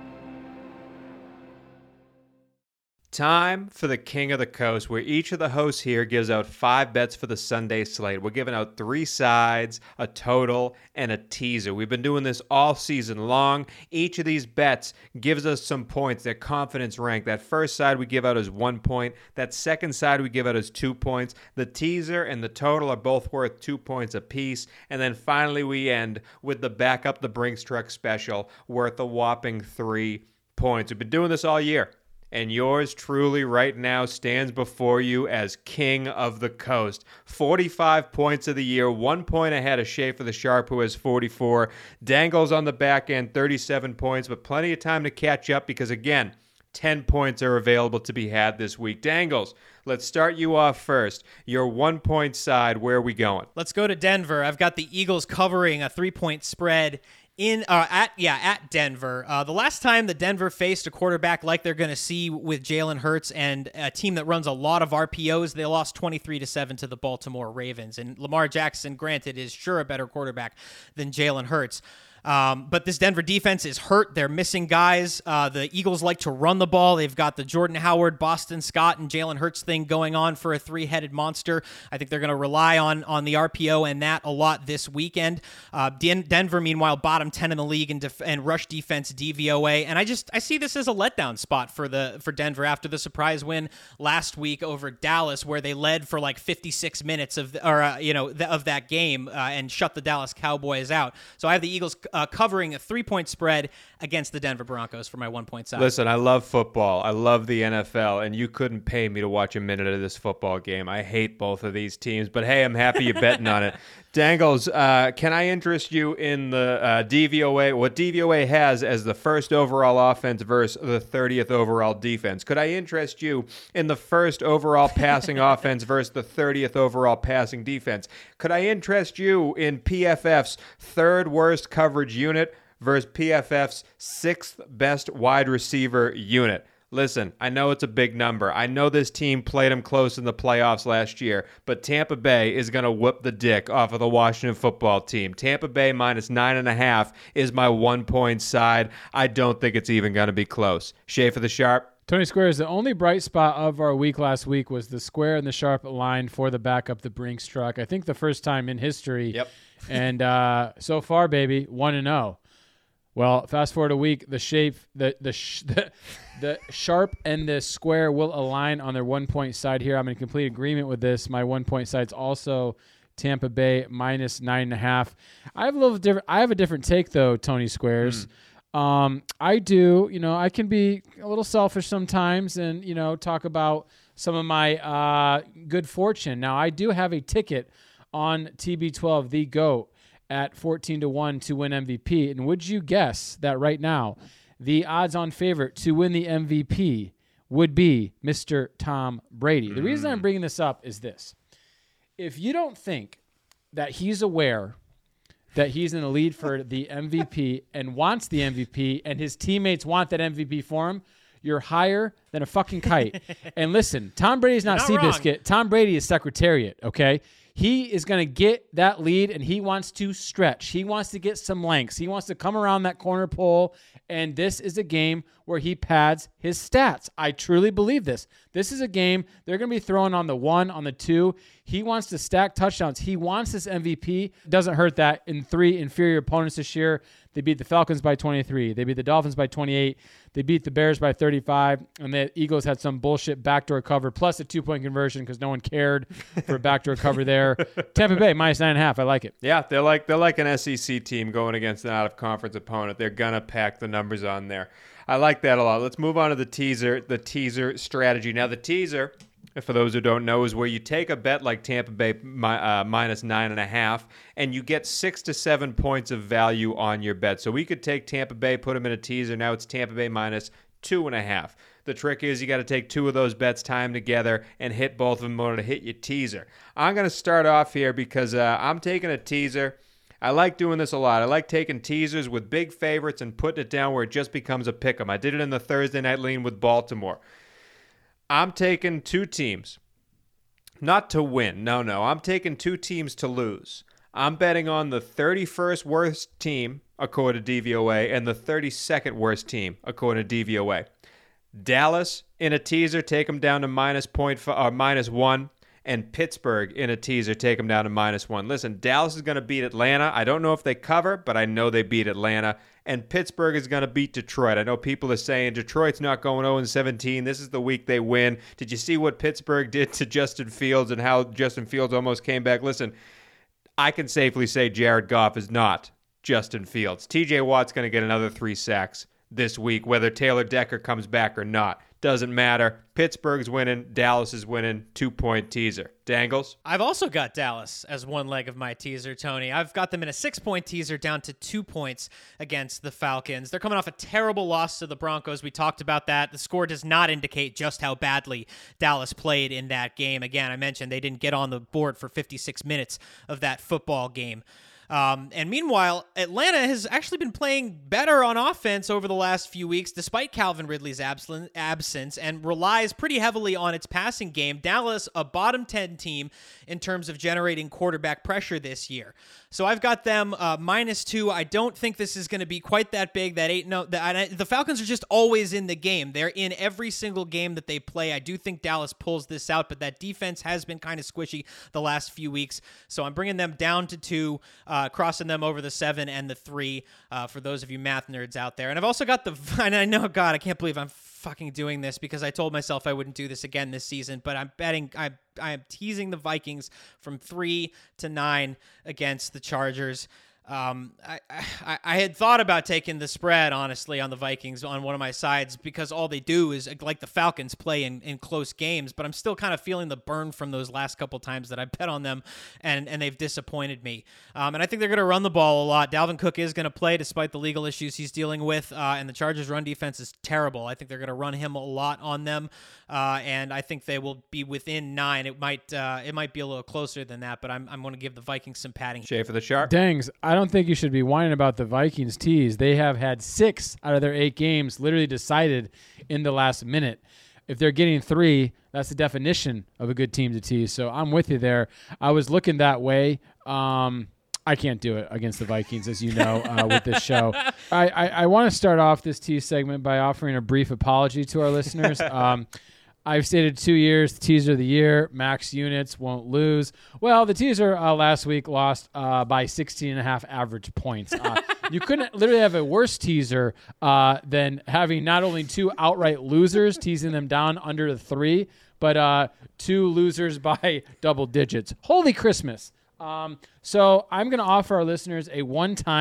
Time for the King of the Coast, where each of the hosts here gives out five bets for the Sunday slate. We're giving out three sides, a total, and a teaser. We've been doing this all season long. Each of these bets gives us some points, their confidence rank. That first side we give out as one point. That second side we give out as two points. The teaser and the total are both worth two points apiece. And then finally we end with the Back Up the Brinks Truck special, worth a whopping three points. We've been doing this all year. And yours truly right now stands before you as King of the Coast. forty-five points of the year, one point ahead of Schaefer the Sharp, who has forty-four. Dangles on the back end, thirty-seven points, but plenty of time to catch up because, again, ten points are available to be had this week. Dangles, let's start you off first. Your one-point side, where are we going? Let's go to Denver. I've got the Eagles covering a three-point spread in uh, at yeah at Denver. Uh, the last time the Denver faced a quarterback like they're going to see with Jalen Hurts and a team that runs a lot of R P Os, they lost twenty-three to seven to the Baltimore Ravens. And Lamar Jackson, granted, is sure a better quarterback than Jalen Hurts. Um, but this Denver defense is hurt. They're missing guys. Uh, the Eagles like to run the ball. They've got the Jordan Howard, Boston Scott, and Jalen Hurts thing going on for a three-headed monster. I think they're going to rely on on the R P O and that a lot this weekend. Uh, Den- Denver, meanwhile, bottom ten in the league in def- and rush defense D V O A. And I just I see this as a letdown spot for the for Denver after the surprise win last week over Dallas, where they led for like fifty-six minutes of the, or uh, you know the, of that game uh, and shut the Dallas Cowboys out. So I have the Eagles Uh, covering a three-point spread against the Denver Broncos for my one-point side. Listen, I love football. I love the N F L, and you couldn't pay me to watch a minute of this football game. I hate both of these teams, but hey, I'm happy you're betting on it. Dangles, uh, can I interest you in the uh, D V O A, what D V O A has as the first overall offense versus the thirtieth overall defense? Could I interest you in the first overall passing offense versus the thirtieth overall passing defense? Could I interest you in P F F's third worst coverage unit versus P F F's sixth best wide receiver unit? Listen, I know it's a big number. I know this team played them close in the playoffs last year, but Tampa Bay is going to whip the dick off of the Washington football team. Tampa Bay minus nine and a half is my one-point side. I don't think it's even going to be close. Schaefer the Sharp? Tony Squares, the only bright spot of our week last week was the square and the sharp line for the backup, the Brinks truck. I think the first time in history. Yep. And uh, so far, baby, one and zero. Well, fast forward a week, the shape, the the sh- the, the sharp and the square will align on their one point side here. I'm in complete agreement with this. My one point side's also Tampa Bay minus nine and a half. I have a little different. I have a different take though, Tony Squares. Mm. Um, I do. You know, I can be a little selfish sometimes, and you know, talk about some of my uh, good fortune. Now, I do have a ticket on T B twelve, the GOAT, at fourteen to one to win M V P. And would you guess that right now, the odds-on favorite to win the M V P would be Mister Tom Brady? The reason I'm bringing this up is this. If you don't think that he's aware that he's in the lead for the M V P and wants the M V P and his teammates want that M V P for him, you're higher than a fucking kite. And listen, Tom Brady's not, You're not Seabiscuit. Tom Brady is Secretariat, okay? He is going to get that lead, and he wants to stretch. He wants to get some lengths. He wants to come around that corner pole, and this is a game where he pads his stats. I truly believe this. This is a game they're going to be throwing on the one, on the two. He wants to stack touchdowns. He wants this M V P. Doesn't hurt that in three inferior opponents this year. They beat the Falcons by twenty-three. They beat the Dolphins by twenty-eight. They beat the Bears by thirty-five. And the Eagles had some bullshit backdoor cover plus a two-point conversion because no one cared for a backdoor cover there. Tampa Bay, minus nine and a half. I like it. Yeah, they're like they're like an S E C team going against an out-of-conference opponent. They're going to pack the numbers on there. I like that a lot. Let's move on to the teaser, the teaser strategy. Now, the teaser, for those who don't know, is where you take a bet like Tampa Bay uh, minus nine and a half, and you get six to seven points of value on your bet. So we could take Tampa Bay, put them in a teaser. Now it's Tampa Bay minus two and a half. The trick is you got to take two of those bets, tie them together, and hit both of them in order to hit your teaser. I'm going to start off here because uh, I'm taking a teaser. I like doing this a lot. I like taking teasers with big favorites and putting it down where it just becomes a pick 'em. I did it in the Thursday night lean with Baltimore. I'm taking two teams, not to win. No, no. I'm taking two teams to lose. I'm betting on the thirty-first worst team, according to D V O A, and the thirty-second worst team, according to D V O A. Dallas in a teaser, take them down to minus point f- or minus one, and Pittsburgh in a teaser, take them down to minus one. Listen, Dallas is going to beat Atlanta. I don't know if they cover, but I know they beat Atlanta. And Pittsburgh is going to beat Detroit. I know people are saying Detroit's not going oh and seventeen. This is the week they win. Did you see what Pittsburgh did to Justin Fields and how Justin Fields almost came back? Listen, I can safely say Jared Goff is not Justin Fields. T J Watt's going to get another three sacks this week, whether Taylor Decker comes back or not. Doesn't matter. Pittsburgh's winning. Dallas is winning. Two-point teaser. Dangles? I've also got Dallas as one leg of my teaser, Tony. I've got them in a six-point teaser down to two points against the Falcons. They're coming off a terrible loss to the Broncos. We talked about that. The score does not indicate just how badly Dallas played in that game. Again, I mentioned they didn't get on the board for fifty-six minutes of that football game. Um, and meanwhile, Atlanta has actually been playing better on offense over the last few weeks, despite Calvin Ridley's abs- absence, and relies pretty heavily on its passing game. Dallas, a bottom ten team in terms of generating quarterback pressure this year. So I've got them uh, minus two. I don't think this is going to be quite that big. That eight. No, the, I, the Falcons are just always in the game. They're in every single game that they play. I do think Dallas pulls this out, but that defense has been kind of squishy the last few weeks. So I'm bringing them down to two. Uh, crossing them over the seven and the three uh, for those of you math nerds out there. And I've also got the, and I know, God, I can't believe I'm fucking doing this because I told myself I wouldn't do this again this season, but I'm betting, I, I am teasing the Vikings from three to nine against the Chargers. Um, I, I I had thought about taking the spread, honestly, on the Vikings on one of my sides because all they do is, like the Falcons, play in, in close games, but I'm still kind of feeling the burn from those last couple times that I bet on them, and, and they've disappointed me. Um, and I think they're going to run the ball a lot. Dalvin Cook is going to play despite the legal issues he's dealing with, uh, and the Chargers' run defense is terrible. I think they're going to run him a lot on them, uh, and I think they will be within nine. It might uh, it might be a little closer than that, but I'm I'm going to give the Vikings some padding. Shay for the sharp. Dangs, I don't think you should be whining about the Vikings tease. They have had six out of their eight games literally decided in the last minute. If they're getting three, that's the definition of a good team to tease. So I'm with you there. I was looking that way. Um, I can't do it against the Vikings, as you know, uh, with this show. I, I, I want to start off this tease segment by offering a brief apology to our listeners. Um, I've stated two years, the teaser of the year, max units, won't lose. Well, the teaser uh, last week lost uh, by sixteen and a half average points. Uh, you couldn't literally have a worse teaser uh, than having not only two outright losers, teasing them down under the three, but uh, two losers by double digits. Holy Christmas. Um, so I'm going to offer our listeners a one-time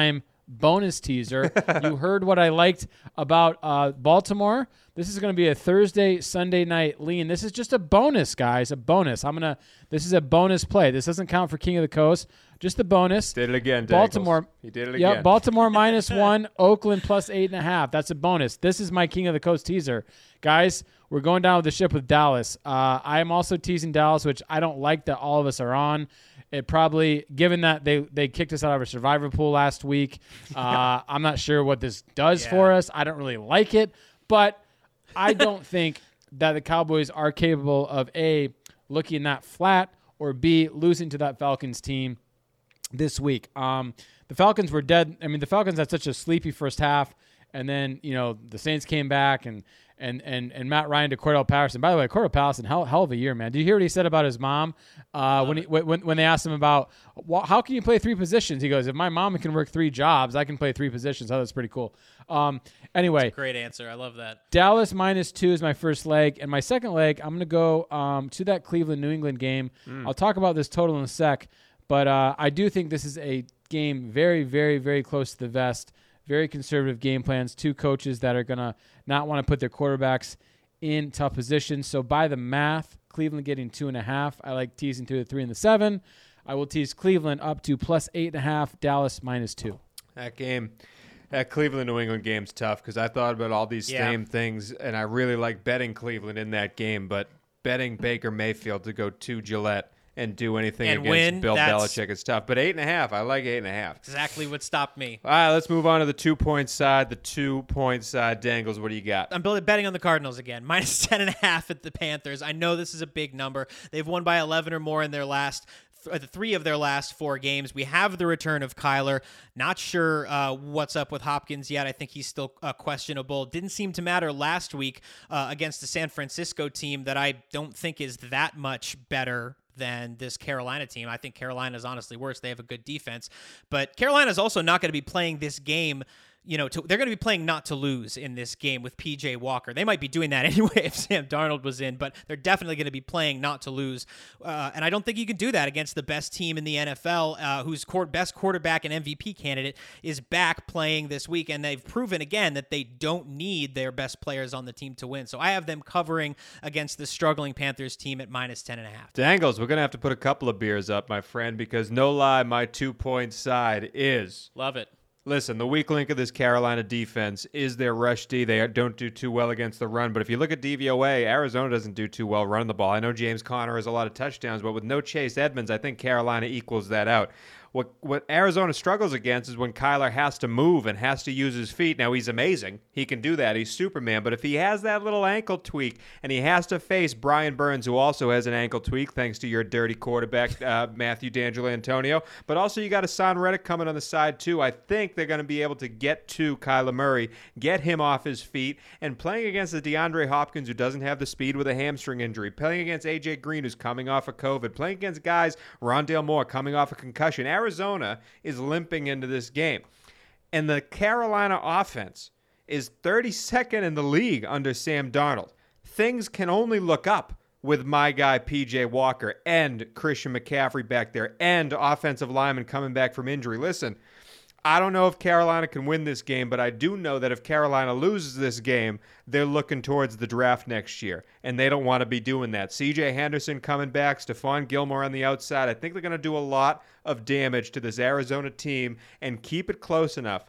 bonus teaser. You heard what I liked about uh, Baltimore. This is going to be a Thursday, Sunday night lean. This is just a bonus, guys, a bonus. I'm gonna. This is a bonus play. This doesn't count for King of the Coast. Just a bonus. Did it again, Baltimore. Dangles. He did it Yeah, again. Baltimore minus one, Oakland plus eight and a half. That's a bonus. This is my King of the Coast teaser, guys. We're going down with the ship with Dallas. Uh, I am also teasing Dallas, which I don't like that all of us are on. It probably, given that they, they kicked us out of our survivor pool last week, uh, I'm not sure what this does Yeah. for us. I don't really like it, but I don't think that the Cowboys are capable of A, looking that flat, or B, losing to that Falcons team this week. Um, the Falcons were dead. I mean, the Falcons had such a sleepy first half, and then, you know, the Saints came back, and and and, and Matt Ryan to Cordell Patterson. By the way, Cordell Patterson, hell, hell of a year, man. Did you hear what he said about his mom uh, when, he, when when they asked him about, well, how can you play three positions? He goes, if my mom can work three jobs, I can play three positions. Oh, that's pretty cool. Um, anyway. That's a great answer. I love that. Dallas minus two is my first leg. And my second leg, I'm going to go um, to that Cleveland-New England game. Mm. I'll talk about this total in a sec. But uh, I do think this is a game very, very, very close to the vest. Very conservative game plans. Two coaches that are going to not want to put their quarterbacks in tough positions. So by the math, Cleveland getting two and a half. I like teasing to the three and the seven. I will tease Cleveland up to plus eight and a half. Dallas minus two. That game, that Cleveland-New England game's tough because I thought about all these Yeah. same things, and I really like betting Cleveland in that game, but betting Baker Mayfield to go to Gillette and do anything And against win, Bill that's- Belichick is tough. But eight and a half, I like eight and a half. Exactly what stopped me. All right, let's move on to the two-point side. The two-point side, Dangles, what do you got? I'm building, betting on the Cardinals again. Minus ten and a half at the Panthers. I know this is a big number. They've won by eleven or more in their last th- the three of their last four games. We have the return of Kyler. Not sure uh, what's up with Hopkins yet. I think he's still uh, questionable. Didn't seem to matter last week uh, against the San Francisco team that I don't think is that much better than this Carolina team. I think Carolina's honestly worse. They have a good defense, but Carolina's also not going to be playing this game. You know, to, they're going to be playing not to lose in this game with P J Walker. They might be doing that anyway if Sam Darnold was in, but they're definitely going to be playing not to lose. Uh, and I don't think you can do that against the best team in the N F L, uh, whose court, best quarterback and M V P candidate is back playing this week. And they've proven again that they don't need their best players on the team to win. So I have them covering against the struggling Panthers team at minus ten and a half. Dangles, we're going to have to put a couple of beers up, my friend, because no lie, my two-point side is... Love it. Listen, the weak link of this Carolina defense is their rush D. They don't do too well against the run, but if you look at D V O A, Arizona doesn't do too well running the ball. I know James Conner has a lot of touchdowns, but with no Chase Edmonds, I think Carolina equals that out. What what Arizona struggles against is when Kyler has to move and has to use his feet. Now, he's amazing. He can do that. He's Superman. But if he has that little ankle tweak and he has to face Brian Burns, who also has an ankle tweak, thanks to your dirty quarterback, uh, Matthew D'Angelo Antonio. But also you got Hassan Reddick coming on the side, too. I think they're going to be able to get to Kyler Murray, get him off his feet, and playing against the DeAndre Hopkins, who doesn't have the speed with a hamstring injury, playing against A J Green, who's coming off of COVID, playing against guys, Rondale Moore, coming off a concussion. Arizona is limping into this game. And the Carolina offense is thirty-second in the league under Sam Darnold. Things can only look up with my guy P J Walker and Christian McCaffrey back there and offensive linemen coming back from injury. Listen, I don't know if Carolina can win this game, but I do know that if Carolina loses this game, they're looking towards the draft next year, and they don't want to be doing that. C J Henderson coming back, Stephon Gilmore on the outside. I think they're going to do a lot of damage to this Arizona team and keep it close enough.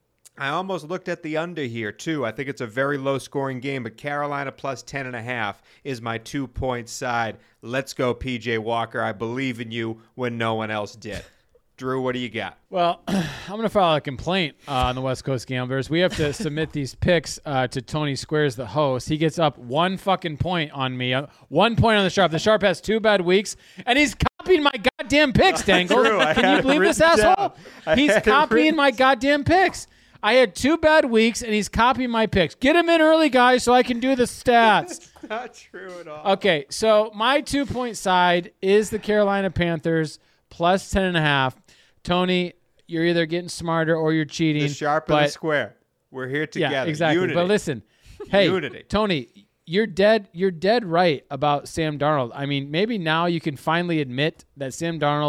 I almost looked at the under here, too. I think it's a very low-scoring game, but Carolina plus ten and a half is my two-point side. Let's go, P J Walker. I believe in you when no one else did. Drew, what do you got? Well, I'm going to file a complaint uh, on the West Coast Gamblers. We have to submit these picks uh, to Tony Squares, the host. He gets up one fucking point on me. Uh, one point on the Sharp. The Sharp has two bad weeks, and he's copying my goddamn picks, Dangle. True, I Can had you it believe this written asshole? down. I He's had it copying written my goddamn picks. I had two bad weeks, and he's copying my picks. Get him in early, guys, so I can do the stats. Not true at all. Okay, so my two-point side is the Carolina Panthers plus ten and a half. Tony, you're either getting smarter or you're cheating. The Sharp but, and the Square. We're here together. Yeah, exactly. Unity. But listen, hey, Unity. Tony, you're dead. You're dead right about Sam Darnold. I mean, maybe now you can finally admit that Sam Darnold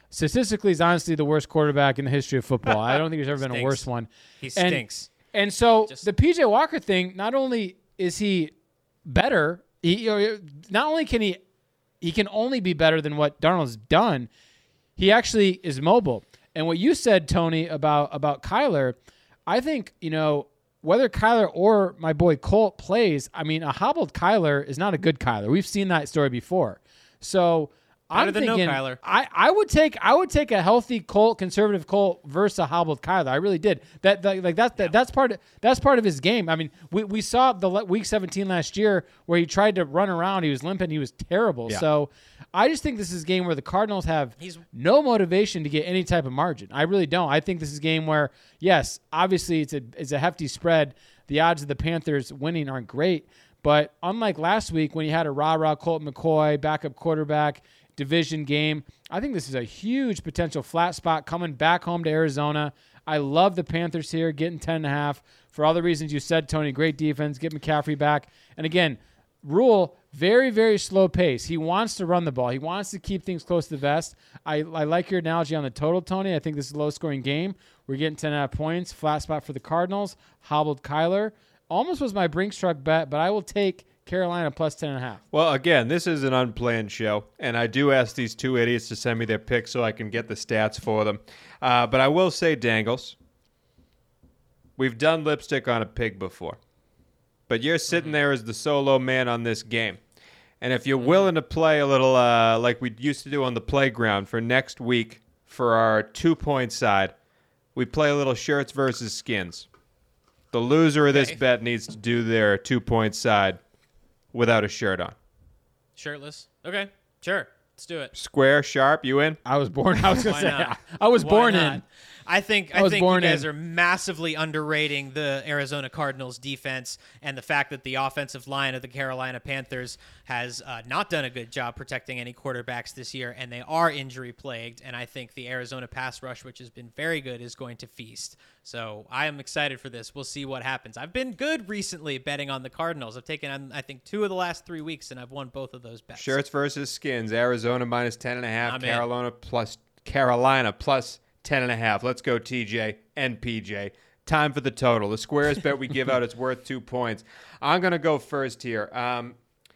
statistically is honestly the worst quarterback in the history of football. I don't think there's ever been a Stinks. worse one. He And- stinks. And, so Just- the P J Walker thing, not only is he better, he, you know, not only can he, he can only be better than what Darnold's done, he actually is mobile. And what you said, Tony, about, about Kyler, I think, you know, whether Kyler or my boy Colt plays, I mean, a hobbled Kyler is not a good Kyler. We've seen that story before. So Better I'm than no thinking, Kyler. I, I would take I would take a healthy Colt, conservative Colt versus a hobbled Kyler. I really did. That, that like that, that that's part of, that's part of his game. I mean, we, we saw the le- week seventeen last year where he tried to run around. He was limping. He was terrible. Yeah. So I just think this is a game where the Cardinals have He's- no motivation to get any type of margin. I really don't. I think this is a game where, yes, obviously it's a it's a hefty spread. The odds of the Panthers winning aren't great, but unlike last week when you had a rah-rah Colt McCoy, backup quarterback, division game, I think this is a huge potential flat spot coming back home to Arizona. I love the Panthers here, getting ten and a half for all the reasons you said, Tony. Great defense, get McCaffrey back. And again, Rule, very, very slow pace. He wants to run the ball. He wants to keep things close to the vest. I, I like your analogy on the total, Tony. I think this is a low-scoring game. We're getting ten and a half points. Flat spot for the Cardinals. Hobbled Kyler. Almost was my Brinks truck bet, but I will take Carolina plus ten and a half. Well, again, this is an unplanned show, and I do ask these two idiots to send me their picks so I can get the stats for them. Uh, but I will say, Dangles, we've done lipstick on a pig before. But you're sitting there as the solo man on this game. And if you're willing to play a little uh, like we used to do on the playground for next week for our two-point side, we play a little shirts versus skins. The loser of this Okay. bet needs to do their two-point side without a shirt on. Shirtless. Okay, sure. Let's do it. Square, sharp, you in? I was born. I was gonna Why say. not? I was Why born not? in. I think I I, was think you born guys in. are massively underrating the Arizona Cardinals defense and the fact that the offensive line of the Carolina Panthers has uh, not done a good job protecting any quarterbacks this year, and they are injury plagued. And I think the Arizona pass rush, which has been very good, is going to feast. So I am excited for this. We'll see what happens. I've been good recently betting on the Cardinals. I've taken, um, I think, two of the last three weeks, and I've won both of those bets. Shirts versus skins. Arizona minus ten and a half. I'm in. Carolina plus Carolina plus ten and a half. Let's go, T J and P J. Time for the total. The squarest bet we give out is worth two points. I'm gonna go first here. Um,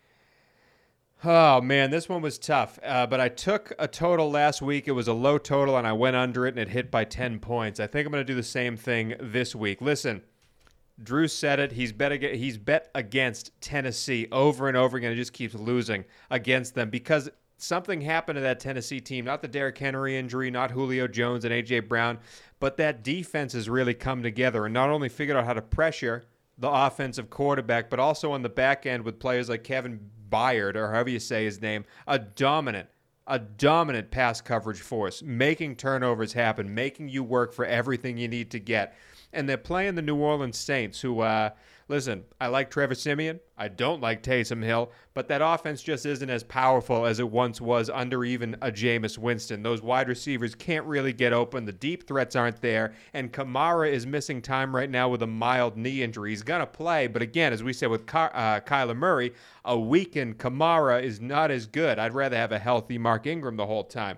oh man, this one was tough. Uh, but I took a total last week. It was a low total, and I went under it, and it hit by ten points. I think I'm gonna do the same thing this week. Listen. Drew said it. He's bet ag- he's bet against Tennessee over and over again. He just keeps losing against them because something happened to that Tennessee team. Not the Derrick Henry injury, not Julio Jones and A J Brown, but that defense has really come together and not only figured out how to pressure the offensive quarterback, but also on the back end with players like Kevin Byard, or however you say his name, a dominant, a dominant pass coverage force, making turnovers happen, making you work for everything you need to get. And they're playing the New Orleans Saints, who, uh, listen, I like Trevor Siemian. I don't like Taysom Hill, but that offense just isn't as powerful as it once was under even a Jameis Winston. Those wide receivers can't really get open. The deep threats aren't there, and Kamara is missing time right now with a mild knee injury. He's going to play, but again, as we said with Ky- uh, Kyler Murray, a weakened Kamara is not as good. I'd rather have a healthy Mark Ingram the whole time.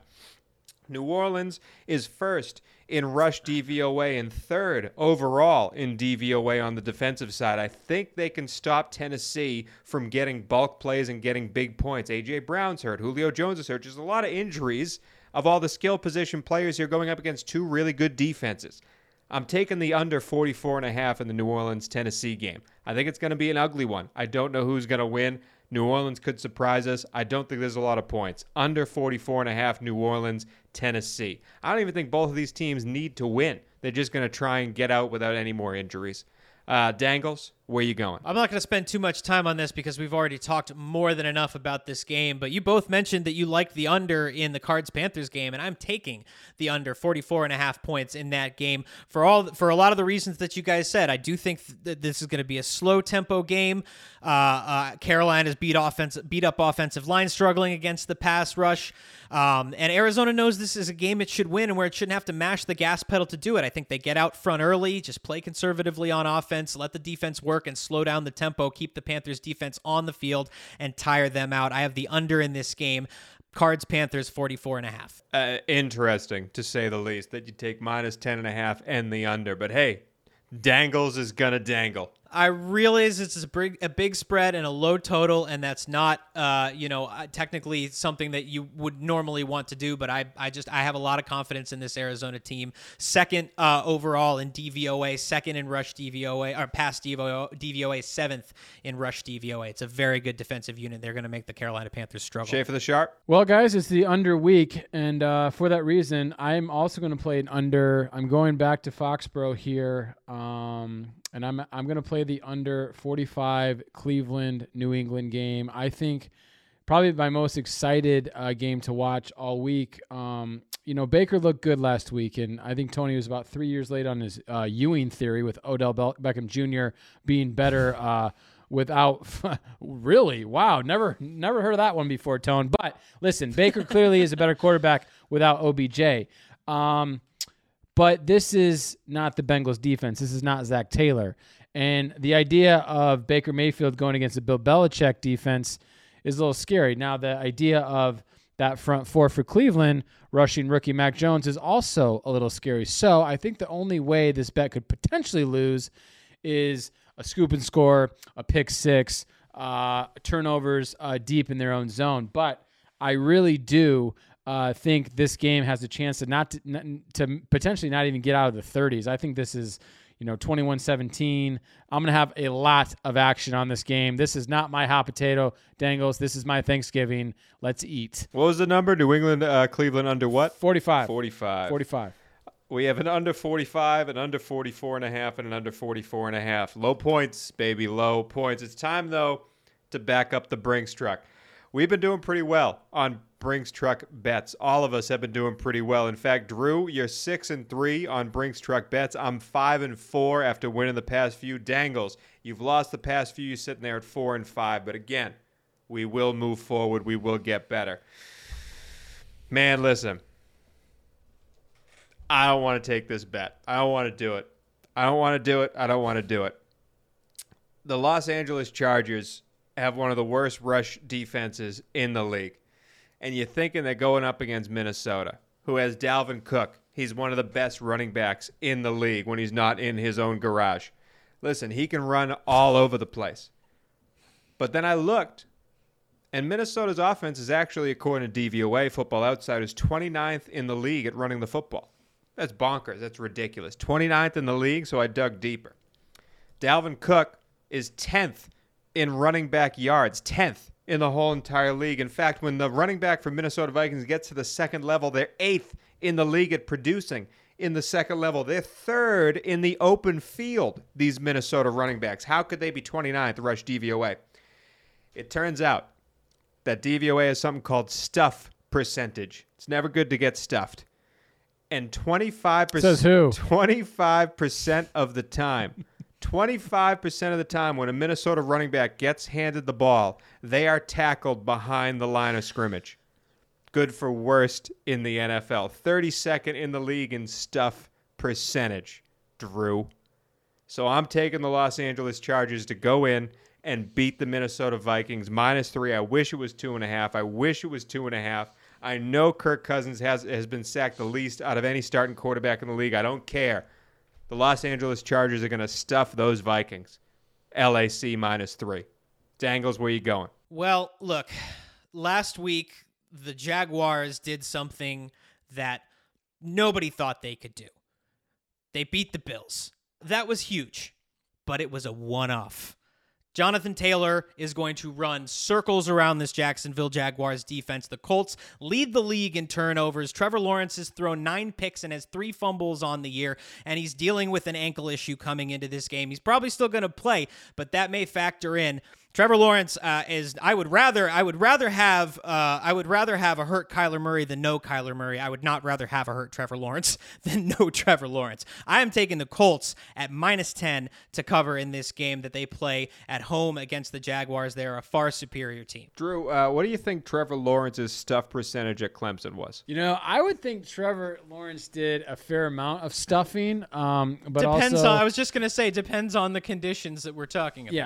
New Orleans is first in rush D V O A and third overall in D V O A on the defensive side. I think they can stop Tennessee from getting bulk plays and getting big points. A J Brown's hurt. Julio Jones is hurt. There's a lot of injuries of all the skill position players here going up against two really good defenses. I'm taking the under forty-four and a half in the New Orleans-Tennessee game. I think it's going to be an ugly one. I don't know who's going to win. New Orleans could surprise us. I don't think there's a lot of points. Under forty-four and a half, New Orleans, Tennessee. I don't even think both of these teams need to win. They're just going to try and get out without any more injuries. Uh, Dangles, where you going? I'm not going to spend too much time on this because we've already talked more than enough about this game, but you both mentioned that you liked the under in the Cards-Panthers game, and I'm taking the under forty-four and a half points in that game for all for a lot of the reasons that you guys said. I do think that this is going to be a slow-tempo game. Uh, uh, Carolina's beat offense, beat up offensive line struggling against the pass rush, um, and Arizona knows this is a game it should win and where it shouldn't have to mash the gas pedal to do it. I think they get out front early, just play conservatively on offense, let the defense work and slow down the tempo, keep the Panthers defense on the field and tire them out. I have the under in this game. Cards, Panthers, forty-four and a half. Uh, interesting, to say the least, that you take minus ten and a half and the under. But hey, Dangles is going to dangle. I realize it's a big, a big spread and a low total, and that's not, uh, you know, uh, technically something that you would normally want to do. But I, I just, I have a lot of confidence in this Arizona team. Second uh, overall in D V O A, second in rush D V O A, or pass D V O A, seventh in rush D V O A. It's a very good defensive unit. They're going to make the Carolina Panthers struggle. Shay for the sharp. Well, guys, it's the under week, and uh, for that reason, I'm also going to play an under. I'm going back to Foxborough here. Um, And I'm I'm going to play the under forty-five Cleveland New England game. I think probably my most excited uh, game to watch all week. Um, you know, Baker looked good last week, and I think Tony was about three years late on his uh, Ewing theory with Odell Be- Beckham Junior being better uh, without really. Wow, never never heard of that one before, Tone. But listen, Baker clearly is a better quarterback without O B J. Um, But this is not the Bengals defense. This is not Zach Taylor. And the idea of Baker Mayfield going against the Bill Belichick defense is a little scary. Now, the idea of that front four for Cleveland rushing rookie Mac Jones is also a little scary. So I think the only way this bet could potentially lose is a scoop and score, a pick six, uh, turnovers uh, deep in their own zone. But I really do Uh, think this game has a chance to not to, not to potentially not even get out of the thirties. I think this is, you know, twenty-one seventeen. I'm going to have a lot of action on this game. This is not my hot potato, Dangles. This is my Thanksgiving. Let's eat. What was the number? New England, uh, Cleveland under what? forty-five. forty-five. forty-five. We have an under forty-five, an under forty-four and a half, and an under forty-four and a half. Low points, baby, low points. It's time, though, to back up the Brinks truck. We've been doing pretty well on Brinks Truck bets. All of us have been doing pretty well. In fact, Drew, you're six and three on Brinks Truck bets. I'm five and four after winning the past few. Dangles, you've lost the past few. You're sitting there at four and five. But again, we will move forward. We will get better. Man, listen. I don't want to take this bet. I don't want to do it. I don't want to do it. I don't want to do it. The Los Angeles Chargers have one of the worst rush defenses in the league. And you're thinking they're going up against Minnesota, who has Dalvin Cook. He's one of the best running backs in the league when he's not in his own garage. Listen, he can run all over the place. But then I looked, and Minnesota's offense is actually, according to D V O A, Football Outsiders, twenty-ninth in the league at running the football. That's bonkers. That's ridiculous. twenty-ninth in the league, so I dug deeper. Dalvin Cook is tenth in running back yards, tenth in the whole entire league. In fact, when the running back for Minnesota Vikings gets to the second level, they're eighth in the league at producing in the second level. They're third in the open field, these Minnesota running backs. How could they be twenty-ninth rush D V O A? It turns out that D V O A has something called stuff percentage. It's never good to get stuffed. And twenty-five percent, Says who? twenty-five percent of the time, twenty-five percent of the time when a Minnesota running back gets handed the ball, they are tackled behind the line of scrimmage. Good for worst in the N F L. thirty-second in the league in stuff percentage, Drew. So I'm taking the Los Angeles Chargers to go in and beat the Minnesota Vikings minus three. I wish it was two and a half. I wish it was two and a half. I know Kirk Cousins has, has been sacked the least out of any starting quarterback in the league. I don't care. The Los Angeles Chargers are going to stuff those Vikings. L A C minus three. Dangles, where you going? Well, look, last week the Jaguars did something that nobody thought they could do. They beat the Bills. That was huge, but it was a one-off. Jonathan Taylor is going to run circles around this Jacksonville Jaguars defense. The Colts lead the league in turnovers. Trevor Lawrence has thrown nine picks and has three fumbles on the year, and he's dealing with an ankle issue coming into this game. He's probably still going to play, but that may factor in. Trevor Lawrence uh, is. I would rather. I would rather have. Uh, I would rather have a hurt Kyler Murray than no Kyler Murray. I would not rather have a hurt Trevor Lawrence than no Trevor Lawrence. I am taking the Colts at minus ten to cover in this game that they play at home against the Jaguars. They are a far superior team. Drew, uh, what do you think Trevor Lawrence's stuff percentage at Clemson was? You know, I would think Trevor Lawrence did a fair amount of stuffing, um, but depends also on. I was just gonna say depends on the conditions that we're talking about. Yeah.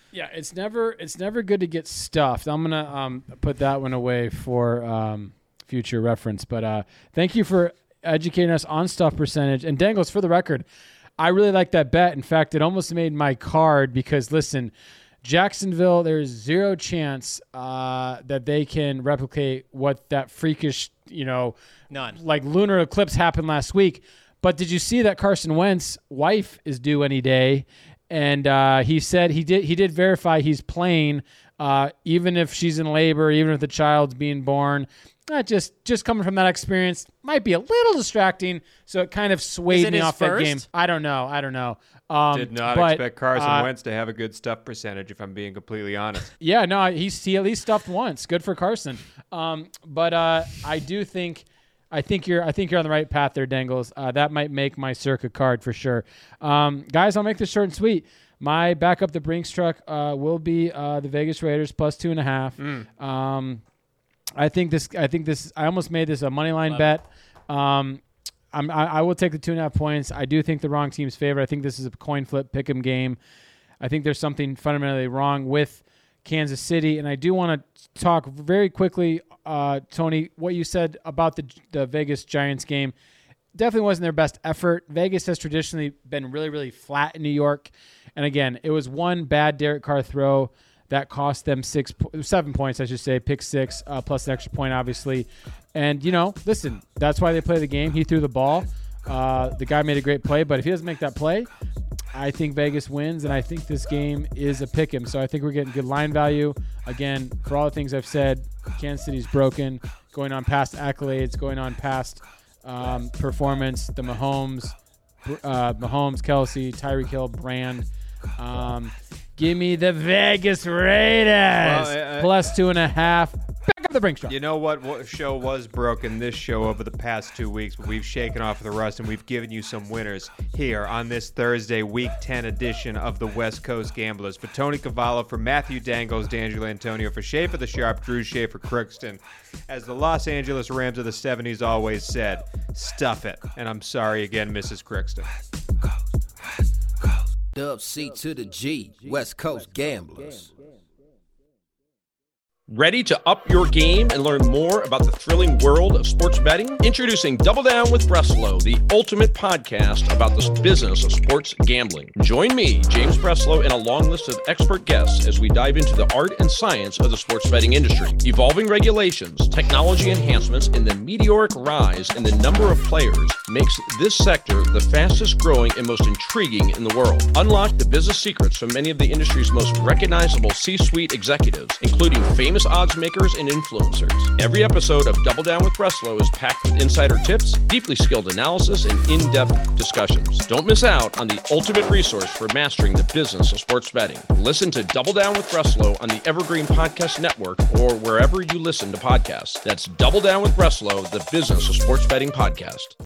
Yeah, it's never it's never good to get stuffed. I'm gonna um, put that one away for um, future reference. But uh, thank you for educating us on stuff percentage. And Dangles, for the record, I really like that bet. In fact, it almost made my card because listen, Jacksonville, there's zero chance uh, that they can replicate what that freakish, you know, none like lunar eclipse happened last week. But did you see that Carson Wentz's wife is due any day? And uh, he said he did he did verify he's playing, uh, even if she's in labor, even if the child's being born. That just just coming from that experience might be a little distracting. So it kind of swayed me off first? that game. I don't know. I don't know. Um, Did not but, expect Carson uh, Wentz to have a good stuff percentage, if I'm being completely honest. Yeah, no, he's he at least stuffed once. Good for Carson. Um, but uh, I do think. I think you're. I think you're on the right path there, Dangles. Uh, that might make my circa card for sure. Um, guys, I'll make this short and sweet. My backup the Brinks truck uh, will be uh, the Vegas Raiders plus two and a half. Mm. Um, I think this. I think this. I almost made this a money line bet. Um, I'm, I, I will take the two and a half points. I do think the wrong team's favorite. I think this is a coin flip pick 'em game. I think there's something fundamentally wrong with Kansas City, and I do want to talk very quickly. Uh, Tony, what you said about the the Vegas Giants game definitely wasn't their best effort. Vegas has traditionally been really, really flat in New York. And again, it was one bad Derek Carr throw that cost them six, seven points, I should say, pick six, uh, plus an extra point, obviously. And, you know, listen, that's why they play the game. He threw the ball. Uh, the guy made a great play, but if he doesn't make that play, I think Vegas wins, and I think this game is a pick 'em. So I think we're getting good line value. Again, for all the things I've said, Kansas City's broken, going on past accolades, going on past um, performance. The Mahomes, uh, Mahomes, Kelsey, Tyreek Hill brand. Um, give me the Vegas Raiders Well, uh, plus two and a half. Back up the Brinks truck. You know what, what show was broken this show over the past two weeks, but we've shaken off the rust and we've given you some winners here on this Thursday, Week ten edition of the West Coast Gamblers. For Tony Cavallo, for Matthew Dangles, D'Angelo Antonio, for Schaefer the Sharp, Drew Schaefer Crookston. As the Los Angeles Rams of the seventies always said, stuff it. And I'm sorry again, Missus Crookston. Dub C to the G, West Coast Gamblers. Ready to up your game and learn more about the thrilling world of sports betting? Introducing Double Down with Breslow, the ultimate podcast about the business of sports gambling. Join me, James Breslow, and a long list of expert guests as we dive into the art and science of the sports betting industry. Evolving regulations, technology enhancements, and the meteoric rise in the number of players makes this sector the fastest growing and most intriguing in the world. Unlock the business secrets from many of the industry's most recognizable C-suite executives, including famous odds makers and influencers. Every episode of Double Down with Breslow is packed with insider tips, deeply skilled analysis, and in-depth discussions. Don't miss out on the ultimate resource for mastering the business of sports betting. Listen to Double Down with Breslow on the Evergreen Podcast Network or wherever you listen to podcasts. That's Double Down with Breslow, the business of sports betting podcast.